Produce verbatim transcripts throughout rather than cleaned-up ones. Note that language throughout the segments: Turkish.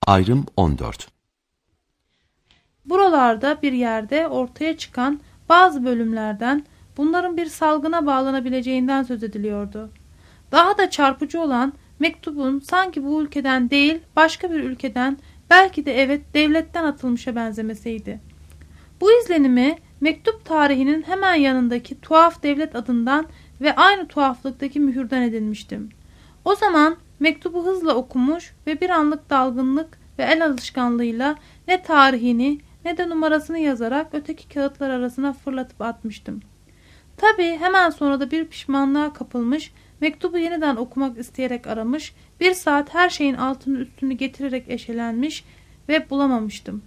Ayrım on dört. Buralarda bir yerde ortaya çıkan bazı bölümlerden bunların bir salgına bağlanabileceğinden söz ediliyordu. Daha da çarpıcı olan mektubun sanki bu ülkeden değil başka bir ülkeden, belki de evet devletten atılmışa benzemesiydi. Bu izlenimi mektup tarihinin hemen yanındaki tuhaf devlet adından ve aynı tuhaflıktaki mühürden edinmiştim. O zaman mektubu hızla okumuş ve bir anlık dalgınlık ve el alışkanlığıyla ne tarihini ne de numarasını yazarak öteki kağıtlar arasına fırlatıp atmıştım. Tabii hemen sonra da bir pişmanlığa kapılmış, mektubu yeniden okumak isteyerek aramış, bir saat her şeyin altını üstünü getirerek eşelenmiş ve bulamamıştım.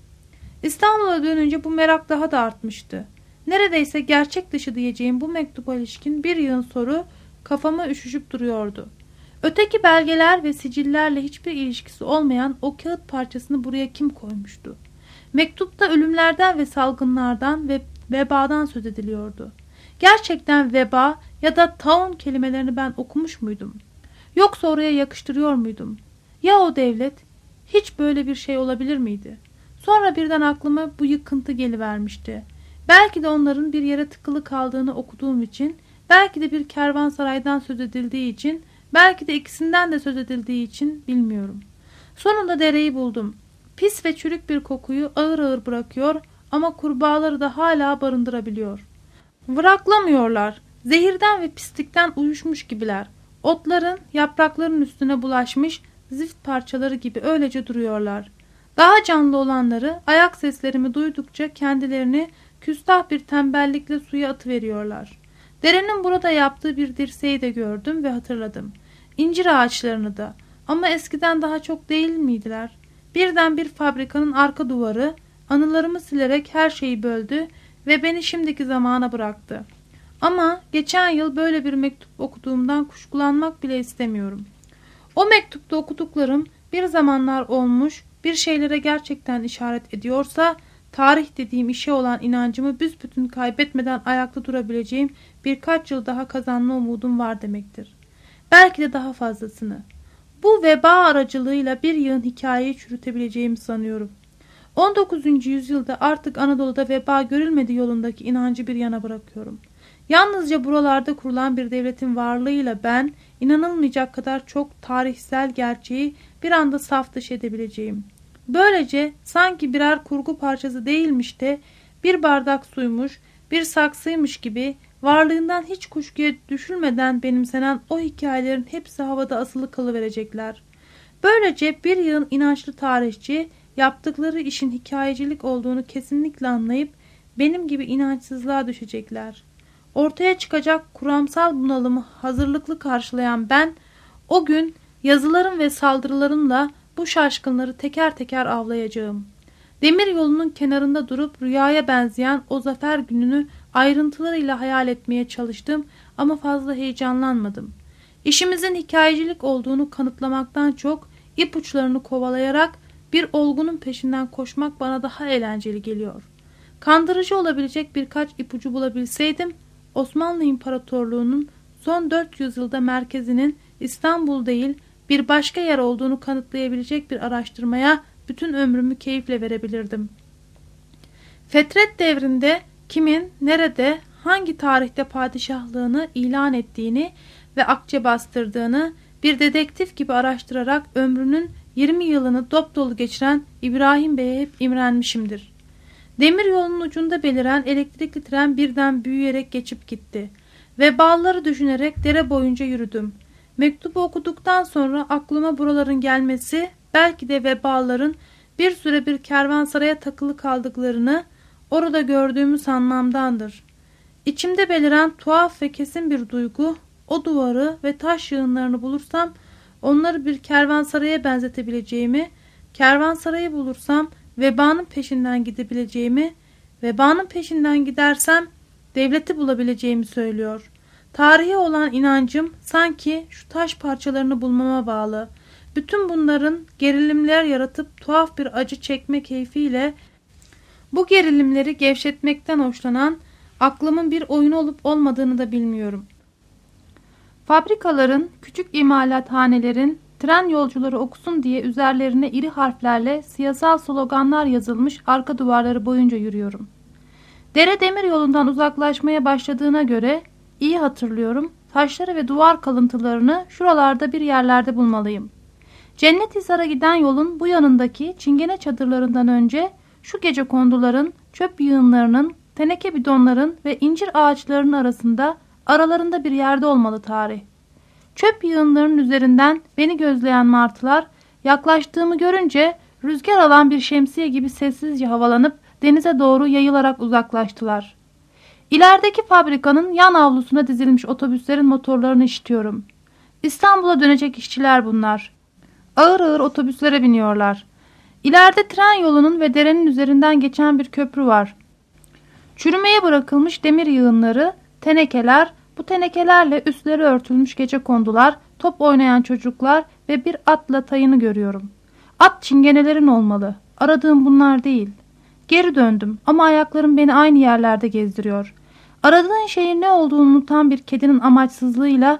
İstanbul'a dönünce bu merak daha da artmıştı. Neredeyse gerçek dışı diyeceğim bu mektuba ilişkin bir yığın soru kafama üşüşüp duruyordu. Öteki belgeler ve sicillerle hiçbir ilişkisi olmayan o kağıt parçasını buraya kim koymuştu? Mektupta ölümlerden ve salgınlardan ve vebadan söz ediliyordu. Gerçekten veba ya da taun kelimelerini ben okumuş muydum? Yoksa oraya yakıştırıyor muydum? Ya o devlet? Hiç böyle bir şey olabilir miydi? Sonra birden aklıma bu yıkıntı gelivermişti. Belki de onların bir yere tıkılı kaldığını okuduğum için, belki de bir kervansaraydan söz edildiği için, belki de ikisinden de söz edildiği için bilmiyorum. Sonunda dereyi buldum. Pis ve çürük bir kokuyu ağır ağır bırakıyor ama kurbağaları da hala barındırabiliyor. Vıraklamıyorlar. Zehirden ve pislikten uyuşmuş gibiler. Otların, yaprakların üstüne bulaşmış zift parçaları gibi öylece duruyorlar. Daha canlı olanları ayak seslerimi duydukça kendilerini küstah bir tembellikle suya atıveriyorlar. Derenin burada yaptığı bir dirseği de gördüm ve hatırladım. İncir ağaçlarını da, ama eskiden daha çok değil miydiler? Birden bir fabrikanın arka duvarı anılarımı silerek her şeyi böldü ve beni şimdiki zamana bıraktı. Ama geçen yıl böyle bir mektup okuduğumdan kuşkulanmak bile istemiyorum. O mektupta okuduklarım bir zamanlar olmuş bir şeylere gerçekten işaret ediyorsa, tarih dediğim işe olan inancımı büsbütün kaybetmeden ayakta durabileceğim birkaç yıl daha kazanma umudum var demektir. Belki de daha fazlasını. Bu veba aracılığıyla bir yığın hikayeyi çürütebileceğimi sanıyorum. on dokuzuncu yüzyılda artık Anadolu'da veba görülmedi yolundaki inancı bir yana bırakıyorum. Yalnızca buralarda kurulan bir devletin varlığıyla ben inanılmayacak kadar çok tarihsel gerçeği bir anda saf dışı edebileceğim. Böylece sanki birer kurgu parçası değilmiş de bir bardak suymuş, bir saksıymış gibi varlığından hiç kuşkuya düşülmeden benimsenen o hikayelerin hepsi havada asılı kalıverecekler. Böylece bir yığın inançlı tarihçi yaptıkları işin hikayecilik olduğunu kesinlikle anlayıp benim gibi inançsızlığa düşecekler. Ortaya çıkacak kuramsal bunalımı hazırlıklı karşılayan ben, o gün yazılarım ve saldırılarımla bu şaşkınları teker teker avlayacağım. Demir yolunun kenarında durup rüyaya benzeyen o zafer gününü ayrıntılarıyla hayal etmeye çalıştım ama fazla heyecanlanmadım. İşimizin hikayecilik olduğunu kanıtlamaktan çok ipuçlarını kovalayarak bir olgunun peşinden koşmak bana daha eğlenceli geliyor. Kandırıcı olabilecek birkaç ipucu bulabilseydim, Osmanlı İmparatorluğu'nun son dört yüz yılda merkezinin İstanbul değil bir başka yer olduğunu kanıtlayabilecek bir araştırmaya bütün ömrümü keyifle verebilirdim. Fetret devrinde kimin, nerede, hangi tarihte padişahlığını ilan ettiğini ve akçe bastırdığını bir dedektif gibi araştırarak ömrünün yirmi yılını dop dolu geçiren İbrahim Bey'e hep imrenmişimdir. Demir yolunun ucunda beliren elektrikli tren birden büyüyerek geçip gitti. Vebaları düşünerek dere boyunca yürüdüm. Mektubu okuduktan sonra aklıma buraların gelmesi, belki de vebaların bir süre bir kervansaraya takılı kaldıklarını orada gördüğümü sanmamdandır. İçimde beliren tuhaf ve kesin bir duygu, o duvarı ve taş yığınlarını bulursam onları bir kervansaraya benzetebileceğimi, kervansarayı bulursam vebanın peşinden gidebileceğimi, vebanın peşinden gidersem devleti bulabileceğimi söylüyor. Tarihe olan inancım sanki şu taş parçalarını bulmama bağlı. Bütün bunların gerilimler yaratıp tuhaf bir acı çekme keyfiyle bu gerilimleri gevşetmekten hoşlanan aklımın bir oyunu olup olmadığını da bilmiyorum. Fabrikaların, küçük imalathanelerin, tren yolcuları okusun diye üzerlerine iri harflerle siyasal sloganlar yazılmış arka duvarları boyunca yürüyorum. Dere demir yolundan uzaklaşmaya başladığına göre iyi hatırlıyorum, taşları ve duvar kalıntılarını şuralarda bir yerlerde bulmalıyım. Cennethisar'a giden yolun bu yanındaki çingene çadırlarından önce şu gecekonduların, çöp yığınlarının, teneke bidonların ve incir ağaçlarının arasında, aralarında bir yerde olmalı tarih. Çöp yığınlarının üzerinden beni gözleyen martılar yaklaştığımı görünce rüzgar alan bir şemsiye gibi sessizce havalanıp denize doğru yayılarak uzaklaştılar. İlerideki fabrikanın yan avlusuna dizilmiş otobüslerin motorlarını işitiyorum. İstanbul'a dönecek işçiler bunlar. Ağır ağır otobüslere biniyorlar. İleride tren yolunun ve derenin üzerinden geçen bir köprü var. Çürümeye bırakılmış demir yığınları, tenekeler, bu tenekelerle üstleri örtülmüş gecekondular, top oynayan çocuklar ve bir atla tayını görüyorum. At çingenelerin olmalı. Aradığım bunlar değil. Geri döndüm ama ayaklarım beni aynı yerlerde gezdiriyor. Aradığın şeyin ne olduğunu unutan bir kedinin amaçsızlığıyla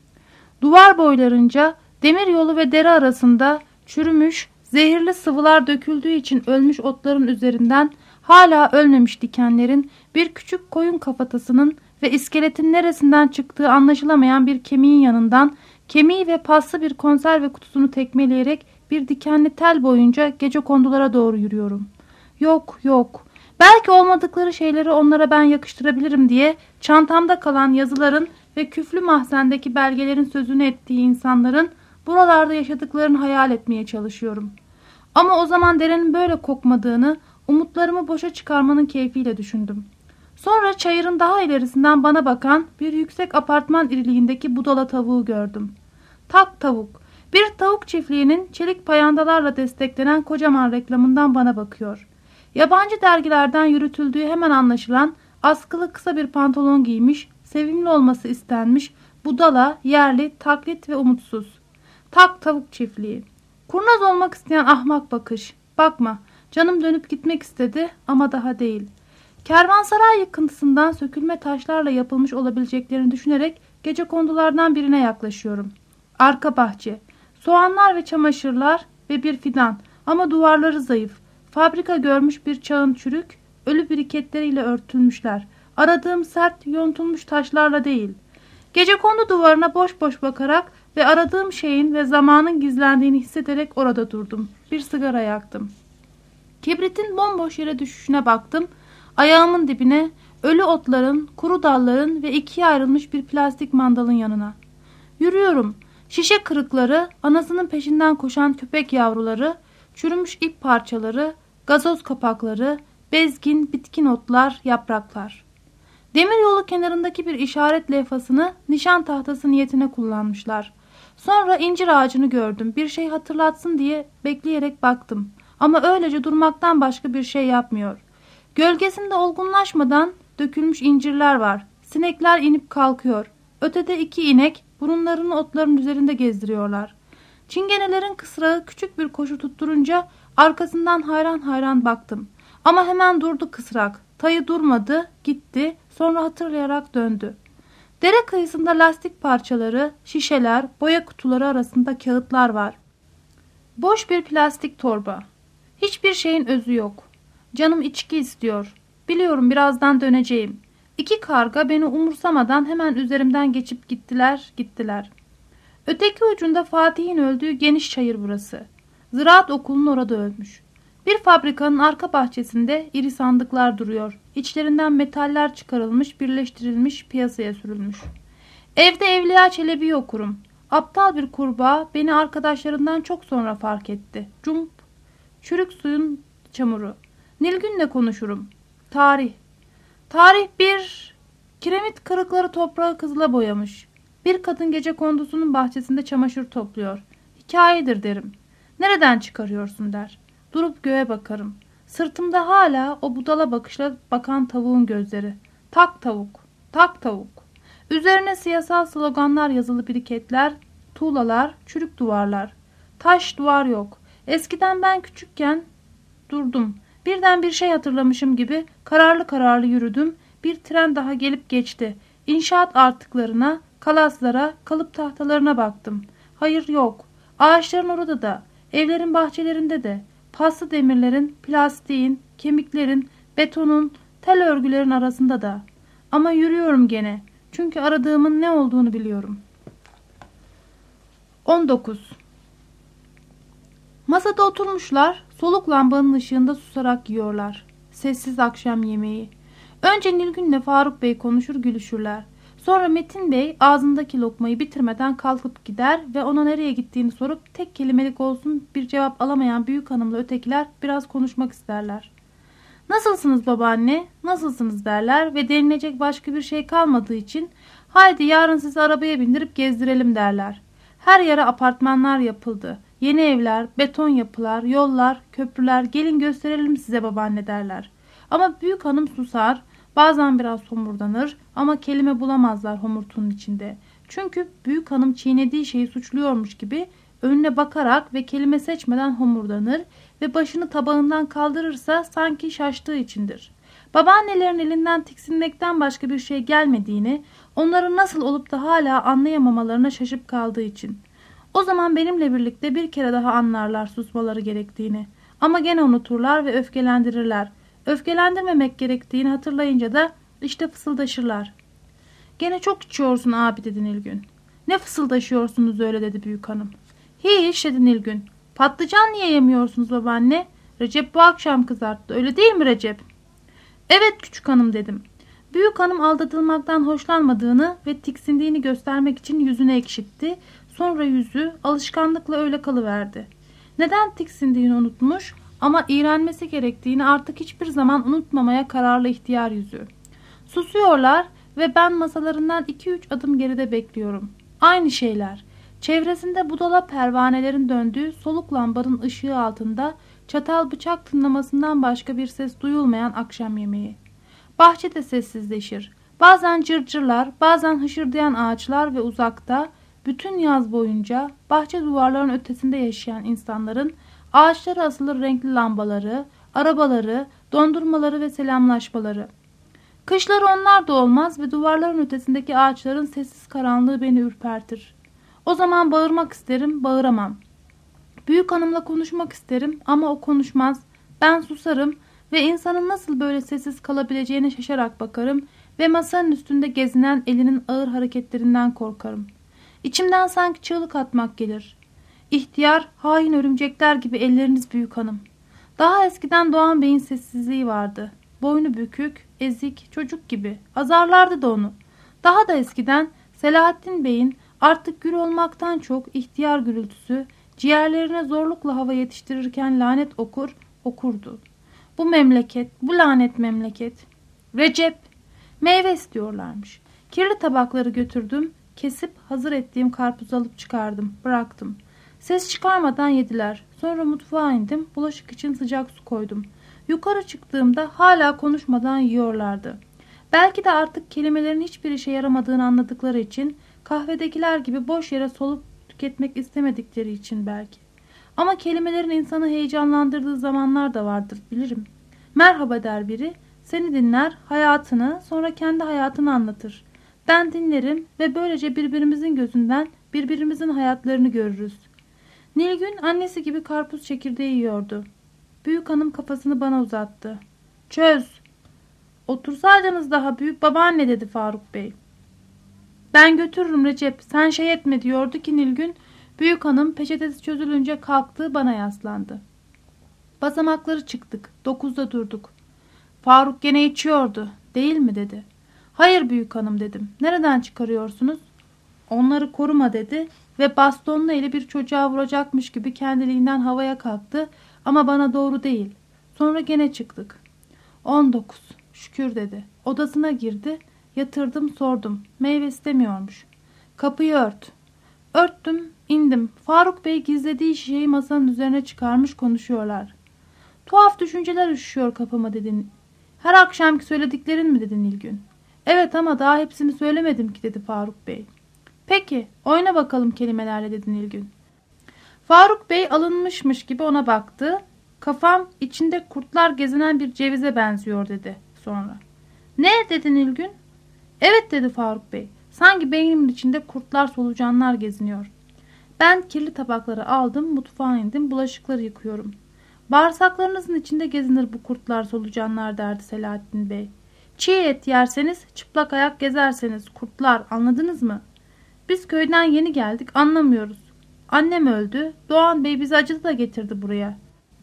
duvar boylarınca demir yolu ve dere arasında çürümüş, zehirli sıvılar döküldüğü için ölmüş otların üzerinden hala ölmemiş dikenlerin, bir küçük koyun kafatasının ve iskeletin neresinden çıktığı anlaşılamayan bir kemiğin yanından kemiği ve paslı bir konserve kutusunu tekmeleyerek bir dikenli tel boyunca gecekondulara doğru yürüyorum. Yok, yok. Belki olmadıkları şeyleri onlara ben yakıştırabilirim diye çantamda kalan yazıların ve küflü mahzendeki belgelerin sözünü ettiği insanların buralarda yaşadıklarını hayal etmeye çalışıyorum. Ama o zaman derenin böyle kokmadığını, umutlarımı boşa çıkarmanın keyfiyle düşündüm. Sonra çayırın daha ilerisinden bana bakan bir yüksek apartman iriliğindeki budala tavuğu gördüm. Tak tavuk, bir tavuk çiftliğinin çelik payandalarla desteklenen kocaman reklamından bana bakıyor. Yabancı dergilerden yürütüldüğü hemen anlaşılan askılı kısa bir pantolon giymiş, sevimli olması istenmiş, budala, yerli, taklit ve umutsuz. Tak tavuk çiftliği. Kurnaz olmak isteyen ahmak bakış. Bakma, canım dönüp gitmek istedi ama daha değil. Kervansaray yıkıntısından sökülme taşlarla yapılmış olabileceklerini düşünerek gecekondulardan birine yaklaşıyorum. Arka bahçe, soğanlar ve çamaşırlar ve bir fidan ama duvarları zayıf. Fabrika görmüş bir çağın çürük, ölü briketleriyle örtülmüşler. Aradığım sert, yontulmuş taşlarla değil. Gecekondu duvarına boş boş bakarak ve aradığım şeyin ve zamanın gizlendiğini hissederek orada durdum. Bir sigara yaktım. Kibritin bomboş yere düşüşüne baktım. Ayağımın dibine, ölü otların, kuru dalların ve ikiye ayrılmış bir plastik mandalın yanına. Yürüyorum. Şişe kırıkları, anasının peşinden koşan köpek yavruları, çürümüş ip parçaları, gazoz kapakları, bezgin, bitkin otlar, yapraklar. Demir yolu kenarındaki bir işaret levhasını nişan tahtası niyetine kullanmışlar. Sonra incir ağacını gördüm. Bir şey hatırlatsın diye bekleyerek baktım. Ama öylece durmaktan başka bir şey yapmıyor. Gölgesinde olgunlaşmadan dökülmüş incirler var. Sinekler inip kalkıyor. Ötede iki inek burunlarını otların üzerinde gezdiriyorlar. Çingenelerin kısrağı küçük bir koşu tutturunca arkasından hayran hayran baktım. Ama hemen durdu kısrak. Tayı durmadı, gitti, sonra hatırlayarak döndü. Dere kıyısında lastik parçaları, şişeler, boya kutuları arasında kağıtlar var. Boş bir plastik torba. Hiçbir şeyin özü yok. Canım içki istiyor. Biliyorum birazdan döneceğim. İki karga beni umursamadan hemen üzerimden geçip gittiler, gittiler. Öteki ucunda Fatih'in öldüğü geniş çayır burası. Ziraat okulunun orada ölmüş. Bir fabrikanın arka bahçesinde iri sandıklar duruyor. İçlerinden metaller çıkarılmış, birleştirilmiş, piyasaya sürülmüş. Evde Evliya Çelebi'yi okurum. Aptal bir kurbağa beni arkadaşlarından çok sonra fark etti. Cump. Çürük suyun çamuru. Nilgün'le konuşurum. Tarih. Tarih bir. Kiremit kırıkları toprağı kızıla boyamış. Bir kadın gecekondusunun bahçesinde çamaşır topluyor. Hikayedir derim. Nereden çıkarıyorsun der. Durup göğe bakarım. Sırtımda hala o budala bakışla bakan tavuğun gözleri. Tak tavuk, tak tavuk. Üzerine siyasal sloganlar yazılı briketler, tuğlalar, çürük duvarlar. Taş duvar yok. Eskiden ben küçükken durdum. Birden bir şey hatırlamışım gibi kararlı kararlı yürüdüm. Bir tren daha gelip geçti. İnşaat artıklarına, kalaslara, kalıp tahtalarına baktım. Hayır yok. Ağaçların orada da, evlerin bahçelerinde de, paslı demirlerin, plastiğin, kemiklerin, betonun, tel örgülerin arasında da. Ama yürüyorum gene. Çünkü aradığımın ne olduğunu biliyorum. on dokuz. Masada oturmuşlar, soluk lambanın ışığında susarak yiyorlar. Sessiz akşam yemeği. Önce Nilgün'le Faruk Bey konuşur gülüşürler. Sonra Metin Bey ağzındaki lokmayı bitirmeden kalkıp gider ve ona nereye gittiğini sorup tek kelimelik olsun bir cevap alamayan büyük hanımla ötekiler biraz konuşmak isterler. Nasılsınız babaanne, nasılsınız derler ve denilecek başka bir şey kalmadığı için haydi yarın sizi arabaya bindirip gezdirelim derler. Her yere apartmanlar yapıldı. Yeni evler, beton yapılar, yollar, köprüler, gelin gösterelim size babaanne derler. Ama büyük hanım susar, bazen biraz homurdanır ama kelime bulamazlar homurtunun içinde. Çünkü büyük hanım çiğnediği şeyi suçluyormuş gibi önüne bakarak ve kelime seçmeden homurdanır ve başını tabağından kaldırırsa sanki şaştığı içindir. Babaannelerin elinden tiksinmekten başka bir şey gelmediğini, onların nasıl olup da hala anlayamamalarına şaşıp kaldığı için. O zaman benimle birlikte bir kere daha anlarlar susmaları gerektiğini. Ama gene unuturlar ve öfkelendirirler. Öfkelendirmemek gerektiğini hatırlayınca da işte fısıldaşırlar. Gene çok içiyorsun abi dedi Nilgün. Ne fısıldaşıyorsunuz öyle dedi büyük hanım. Hiç dedi Nilgün. Patlıcan niye yemiyorsunuz babaanne? Recep bu akşam kızarttı öyle değil mi Recep? Evet küçük hanım dedim. Büyük hanım aldatılmaktan hoşlanmadığını ve tiksindiğini göstermek için yüzüne ekşitti. Sonra yüzü alışkanlıkla öyle kalıverdi. Neden tiksindiğini unutmuş ama iğrenmesi gerektiğini artık hiçbir zaman unutmamaya kararlı ihtiyar yüzü. Susuyorlar ve ben masalarından iki üç adım geride bekliyorum. Aynı şeyler. Çevresinde budala pervanelerin döndüğü soluk lambanın ışığı altında çatal bıçak tınlamasından başka bir ses duyulmayan akşam yemeği. Bahçe de sessizleşir. Bazen cırcırlar, bazen hışırdayan ağaçlar ve uzakta, bütün yaz boyunca bahçe duvarlarının ötesinde yaşayan insanların ağaçlara asılı renkli lambaları, arabaları, dondurmaları ve selamlaşmaları. Kışları onlar da olmaz ve duvarların ötesindeki ağaçların sessiz karanlığı beni ürpertir. O zaman bağırmak isterim, bağıramam. Büyük hanımla konuşmak isterim ama o konuşmaz. Ben susarım ve insanın nasıl böyle sessiz kalabileceğine şaşarak bakarım ve masanın üstünde gezinen elinin ağır hareketlerinden korkarım. İçimden sanki çığlık atmak gelir. İhtiyar, hain örümcekler gibi elleriniz büyük hanım. Daha eskiden Doğan Bey'in sessizliği vardı. Boynu bükük, ezik, çocuk gibi. Azarlardı da onu. Daha da eskiden Selahattin Bey'in artık gür olmaktan çok ihtiyar gürültüsü, ciğerlerine zorlukla hava yetiştirirken lanet okur, okurdu. Bu memleket, bu lanet memleket. Recep, meyve istiyorlarmış. Kirli tabakları götürdüm, kesip hazır ettiğim karpuzu alıp çıkardım, bıraktım. Ses çıkarmadan yediler. Sonra mutfağa indim, bulaşık için sıcak su koydum. Yukarı çıktığımda hala konuşmadan yiyorlardı. Belki de artık kelimelerin hiçbir işe yaramadığını anladıkları için, kahvedekiler gibi boş yere solup tüketmek istemedikleri için belki. Ama kelimelerin insanı heyecanlandırdığı zamanlar da vardır, bilirim. Merhaba der biri, seni dinler, hayatını, sonra kendi hayatını anlatır. Ben dinlerim ve böylece birbirimizin gözünden birbirimizin hayatlarını görürüz. Nilgün annesi gibi karpuz çekirdeği yiyordu. Büyük hanım kafasını bana uzattı. Çöz. Otursaydınız daha büyük babaanne dedi Faruk Bey. Ben götürürüm Recep, sen şey etme diyordu ki Nilgün. Büyük hanım peçetesi çözülünce kalktı, bana yaslandı. Basamakları çıktık, dokuzda durduk. Faruk gene içiyordu, değil mi dedi. Hayır büyük hanım dedim. Nereden çıkarıyorsunuz? Onları koruma dedi ve bastonlu eli bir çocuğa vuracakmış gibi kendiliğinden havaya kalktı ama bana doğru değil. Sonra gene çıktık. On dokuz. Şükür dedi. Odasına girdi. Yatırdım sordum. Meyve istemiyormuş. Kapıyı ört. Örttüm indim. Faruk Bey gizlediği şişeyi masanın üzerine çıkarmış konuşuyorlar. Tuhaf düşünceler üşüşüyor kapıma dedin. Her akşamki söylediklerin mi dedi Nilgün. Evet ama daha hepsini söylemedim ki dedi Faruk Bey. Peki oyna bakalım kelimelerle dedi Nilgün. Faruk Bey alınmışmış gibi ona baktı. Kafam içinde kurtlar gezinen bir cevize benziyor dedi sonra. Ne dedi Nilgün? Evet dedi Faruk Bey. Sanki beynimin içinde kurtlar solucanlar geziniyor. Ben kirli tabakları aldım, mutfağa indim, bulaşıkları yıkıyorum. Bağırsaklarınızın içinde gezinir bu kurtlar, solucanlar derdi Selahattin Bey. Çiğ et yerseniz, çıplak ayak gezerseniz kurtlar, anladınız mı? Biz köyden yeni geldik, anlamıyoruz. Annem öldü, Doğan Bey bizi acıdı da getirdi buraya.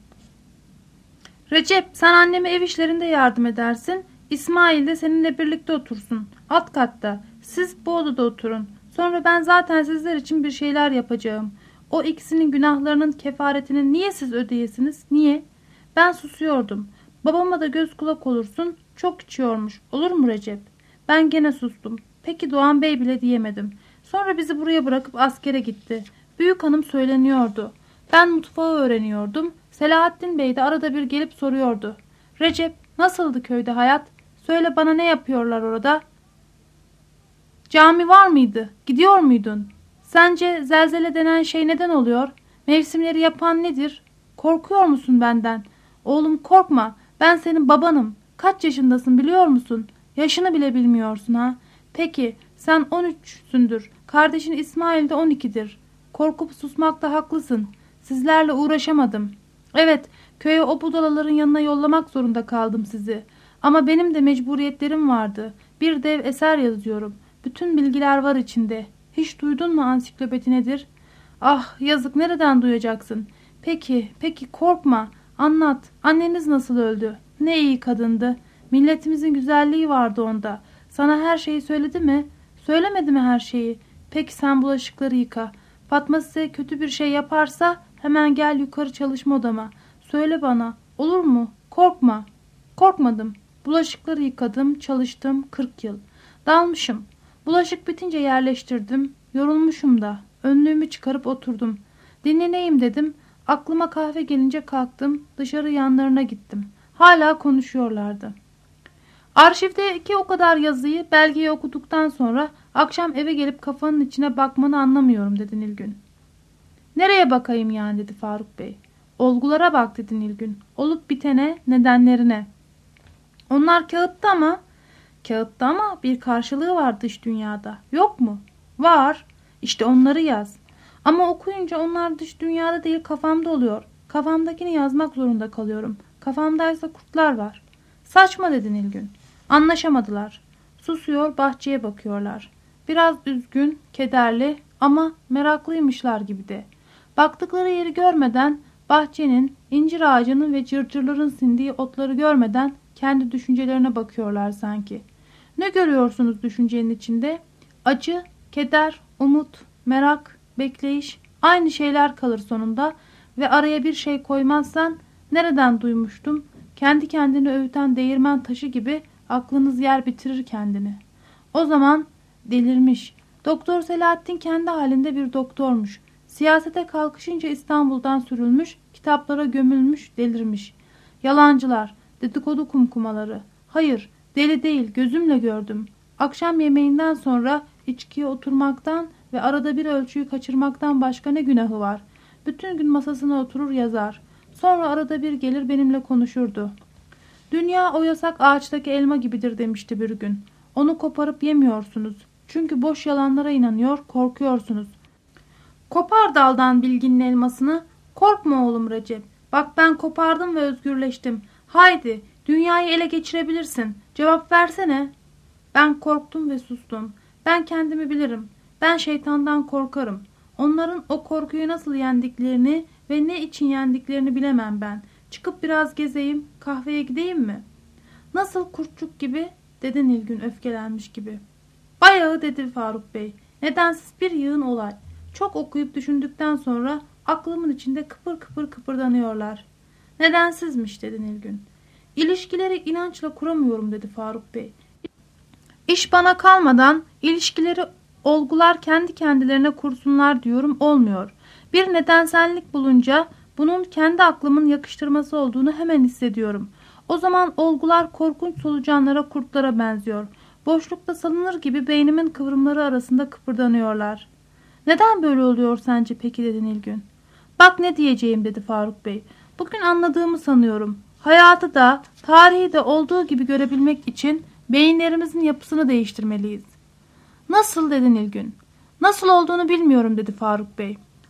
Recep, sen anneme ev işlerinde yardım edersin, İsmail de seninle birlikte otursun. Alt katta, siz bu odada oturun. Sonra ben zaten sizler için bir şeyler yapacağım. O ikisinin günahlarının kefaretini niye siz ödeyesiniz? Niye? Ben susuyordum. Babama da göz kulak olursun. Çok içiyormuş. Olur mu Recep? Ben gene sustum. Peki Doğan Bey bile diyemedim. Sonra bizi buraya bırakıp askere gitti. Büyük hanım söyleniyordu. Ben mutfağı öğreniyordum. Selahattin Bey de arada bir gelip soruyordu. Recep, nasıldı köyde hayat? Söyle bana, ne yapıyorlar orada? Cami var mıydı? Gidiyor muydun? Sence zelzele denen şey neden oluyor? Mevsimleri yapan nedir? Korkuyor musun benden? Oğlum korkma. Ben senin babanım. Kaç yaşındasın biliyor musun? Yaşını bile bilmiyorsun ha. Peki sen on üçsündür. Kardeşin İsmail de on ikidir. Korkup susmakta haklısın. Sizlerle uğraşamadım. Evet, köye o budalaların yanına yollamak zorunda kaldım sizi. Ama benim de mecburiyetlerim vardı. Bir dev eser yazıyorum. Bütün bilgiler var içinde. Hiç duydun mu ansiklopedi nedir? Ah yazık, nereden duyacaksın? Peki, peki korkma. Anlat. Anneniz nasıl öldü? Ne iyi kadındı. Milletimizin güzelliği vardı onda. Sana her şeyi söyledi mi? Söylemedi mi her şeyi? Peki sen bulaşıkları yıka. Fatma size kötü bir şey yaparsa hemen gel yukarı çalışma odama. Söyle bana. Olur mu? Korkma. Korkmadım. Bulaşıkları yıkadım, çalıştım kırk yıl. Dalmışım. Bulaşık bitince yerleştirdim. Yorulmuşum da. Önlüğümü çıkarıp oturdum. Dinleneyim dedim. Aklıma kahve gelince kalktım. Dışarı yanlarına gittim. Hala konuşuyorlardı. Arşivdeki o kadar yazıyı, belgeyi okuduktan sonra akşam eve gelip kafanın içine bakmanı anlamıyorum dedi Nilgün. Nereye bakayım yani dedi Faruk Bey. Olgulara bak dedi Nilgün. Olup bitene, nedenlerine. Onlar kağıtta ama... Kağıtta ama bir karşılığı var dış dünyada. Yok mu? Var. İşte onları yaz. Ama okuyunca onlar dış dünyada değil, kafamda oluyor. Kafamdakini yazmak zorunda kalıyorum. Kafamdaysa kurtlar var. Saçma dedi Nilgün. Anlaşamadılar. Susuyor, bahçeye bakıyorlar. Biraz üzgün, kederli ama meraklıymışlar gibi de. Baktıkları yeri görmeden, bahçenin, incir ağacının ve cırcırların sindiği otları görmeden kendi düşüncelerine bakıyorlar sanki. Ne görüyorsunuz düşüncenin içinde? Acı, keder, umut, merak, bekleyiş, aynı şeyler kalır sonunda ve araya bir şey koymazsan nereden duymuştum? Kendi kendini öğüten değirmen taşı gibi aklınız yer bitirir kendini. O zaman delirmiş. Doktor Selahattin kendi halinde bir doktormuş. Siyasete kalkışınca İstanbul'dan sürülmüş, kitaplara gömülmüş, delirmiş. Yalancılar, dedikodu kumkumaları. Hayır, deli değil, gözümle gördüm. Akşam yemeğinden sonra içkiye oturmaktan ve arada bir ölçüyü kaçırmaktan başka ne günahı var? Bütün gün masasına oturur yazar. Sonra arada bir gelir benimle konuşurdu. Dünya o yasak ağaçtaki elma gibidir demişti bir gün. Onu koparıp yemiyorsunuz. Çünkü boş yalanlara inanıyor, korkuyorsunuz. Kopar daldan bilginin elmasını. Korkma oğlum Recep. Bak ben kopardım ve özgürleştim. Haydi, dünyayı ele geçirebilirsin. Cevap versene. Ben korktum ve sustum. Ben kendimi bilirim. Ben şeytandan korkarım. Onların o korkuyu nasıl yendiklerini ve ne için yendiklerini bilemem ben. Çıkıp biraz gezeyim, kahveye gideyim mi? Nasıl kurtçuk gibi, dedi Nilgün öfkelenmiş gibi. Bayağı dedi Faruk Bey. Nedensiz bir yığın olay. Çok okuyup düşündükten sonra aklımın içinde kıpır kıpır kıpırdanıyorlar. Nedensizmiş dedi Nilgün. İlişkileri inançla kuramıyorum dedi Faruk Bey. İş bana kalmadan ilişkileri olgular kendi kendilerine kursunlar diyorum, olmuyor. Bir nedensellik bulunca bunun kendi aklımın yakıştırması olduğunu hemen hissediyorum. O zaman olgular korkunç solucanlara, kurtlara benziyor. Boşlukta salınır gibi beynimin kıvrımları arasında kıpırdanıyorlar. Neden böyle oluyor sence peki dedi Nilgün. Bak ne diyeceğim dedi Faruk Bey. Bugün anladığımı sanıyorum. Hayatı da, tarihi de olduğu gibi görebilmek için beyinlerimizin yapısını değiştirmeliyiz. Nasıl dedi Nilgün. Nasıl olduğunu bilmiyorum dedi Faruk Bey.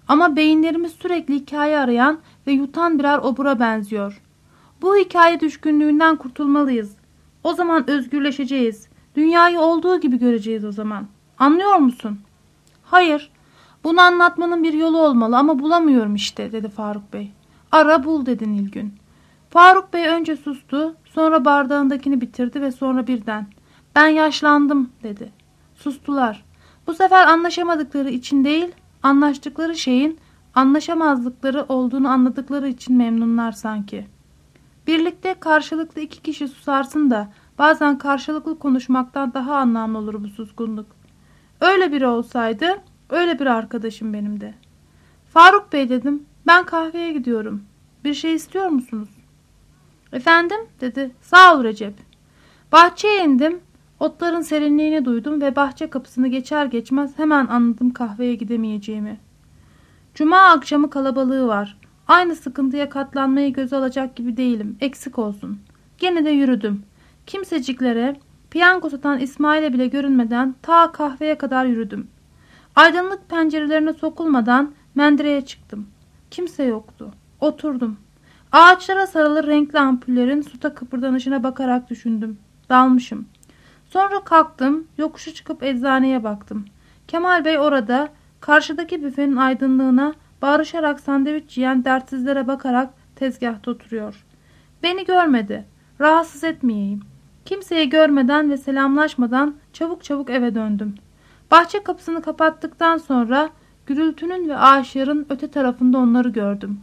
Ama beyinlerimiz sürekli hikaye arayan ve yutan birer obura benziyor. Bu hikaye düşkünlüğünden kurtulmalıyız. O zaman özgürleşeceğiz. Dünyayı olduğu gibi göreceğiz o zaman. Anlıyor musun? Hayır. Bunu anlatmanın bir yolu olmalı ama bulamıyorum işte, dedi Faruk Bey. Ara bul, dedi Nilgün. Faruk Bey önce sustu, sonra bardağındakini bitirdi ve sonra birden ben yaşlandım, dedi. Sustular. Bu sefer anlaşamadıkları için değil, anlaştıkları şeyin anlaşamazlıkları olduğunu anladıkları için memnunlar sanki. Birlikte karşılıklı iki kişi susarsın da bazen karşılıklı konuşmaktan daha anlamlı olur bu suskunluk. Öyle biri olsaydı öyle bir arkadaşım benim de. Faruk Bey, dedim, ben kahveye gidiyorum. Bir şey istiyor musunuz? Efendim, dedi. Sağ ol Recep. Bahçeye indim. Otların serinliğini duydum ve bahçe kapısını geçer geçmez hemen anladım kahveye gidemeyeceğimi. Cuma akşamı kalabalığı var. Aynı sıkıntıya katlanmayı göze alacak gibi değilim. Eksik olsun. Gene de yürüdüm. Kimseciklere, piyango satan İsmail'e bile görünmeden ta kahveye kadar yürüdüm. Aydınlık pencerelerine sokulmadan mendireye çıktım. Kimse yoktu. Oturdum. Ağaçlara sarılı renkli ampullerin suda kıpırdanışına bakarak düşündüm. Dalmışım. Sonra kalktım, yokuşu çıkıp eczaneye baktım. Kemal Bey orada, karşıdaki büfenin aydınlığına bağırışarak sandviç yiyen dertsizlere bakarak tezgahta oturuyor. Beni görmedi. Rahatsız etmeyeyim. Kimseyi görmeden ve selamlaşmadan çabuk çabuk eve döndüm. Bahçe kapısını kapattıktan sonra gürültünün ve ağaçların öte tarafında onları gördüm.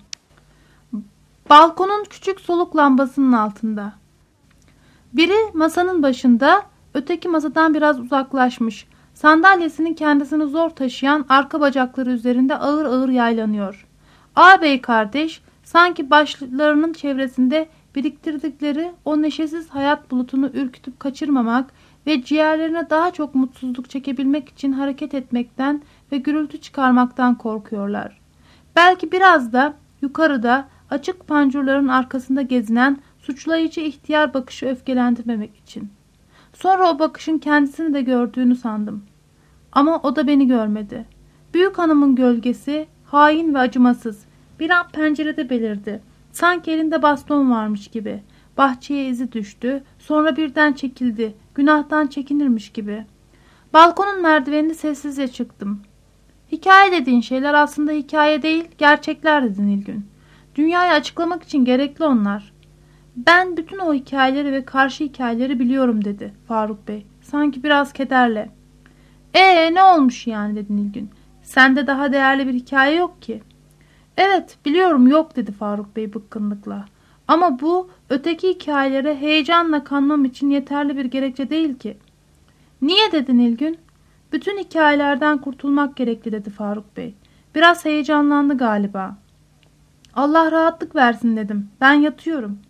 Balkonun küçük soluk lambasının altında. Biri masanın başında, öteki masadan biraz uzaklaşmış. Sandalyesinin kendisini zor taşıyan arka bacakları üzerinde ağır ağır yaylanıyor. Ağabey kardeş sanki başlarının çevresinde biriktirdikleri o neşesiz hayat bulutunu ürkütüp kaçırmamak ve ciğerlerine daha çok mutsuzluk çekebilmek için hareket etmekten ve gürültü çıkarmaktan korkuyorlar. Belki biraz da yukarıda açık pancurların arkasında gezinen suçlayıcı ihtiyar bakışı öfkelendirmemek için. Sonra o bakışın kendisini de gördüğünü sandım. Ama o da beni görmedi. Büyük hanımın gölgesi, hain ve acımasız, bir an pencerede belirdi. Sanki elinde baston varmış gibi. Bahçeye izi düştü, sonra birden çekildi, günahtan çekinirmiş gibi. Balkonun merdivenini sessizce çıktım. Hikaye dediğin şeyler aslında hikaye değil, gerçekler, dedi Nilgün. Dünyayı açıklamak için gerekli onlar. Ben bütün o hikayeleri ve karşı hikayeleri biliyorum, dedi Faruk Bey. Sanki biraz kederle. Ee ne olmuş yani, dedi Nilgün. Sende daha değerli bir hikaye yok ki. Evet biliyorum yok, dedi Faruk Bey bıkkınlıkla. Ama bu öteki hikayelere heyecanla kanmam için yeterli bir gerekçe değil ki. Niye, dedi Nilgün. Bütün hikayelerden kurtulmak gerekli, dedi Faruk Bey. Biraz heyecanlandı galiba. Allah rahatlık versin, dedim. Ben yatıyorum.